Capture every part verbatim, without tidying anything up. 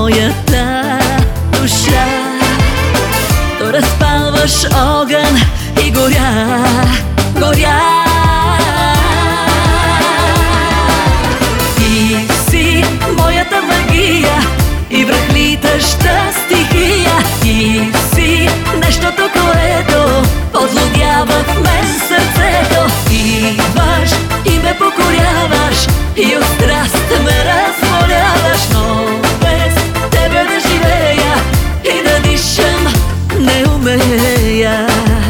моята душа. То разпалваш огън и горя, горя. Ти си моята магия и връхлитаща стихия. Ти си нещото, което подлудява в мен сърцето. Идваш и ме покоряваш и от страст ме разволяваш, но без тебе да живея и да дишам не умея.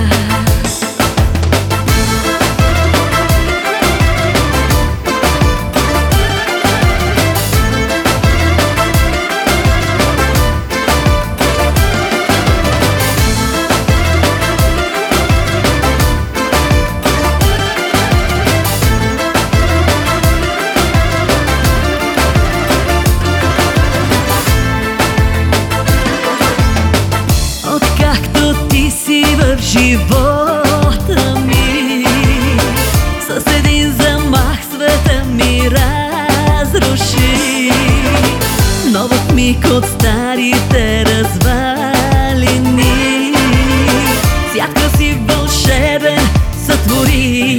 В живота ми с един замах света ми разруши, нов миг от старите развалини. Свят красив, вълшебен сътвори.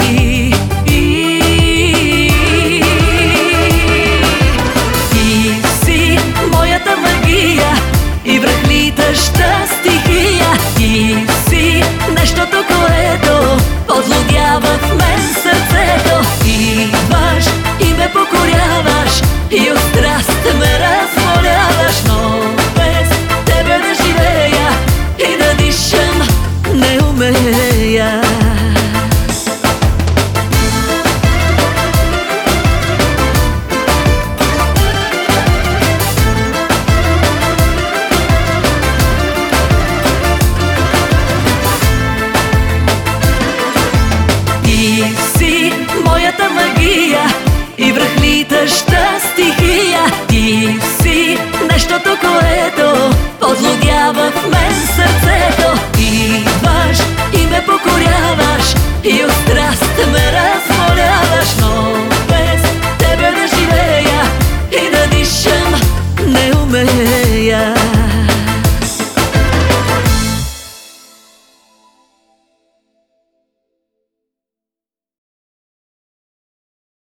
Ти си моята магия и връхлитаща стихия. Ти си нещото, което подлудява в мен сърцето. Идваш и ме покоряваш и от страх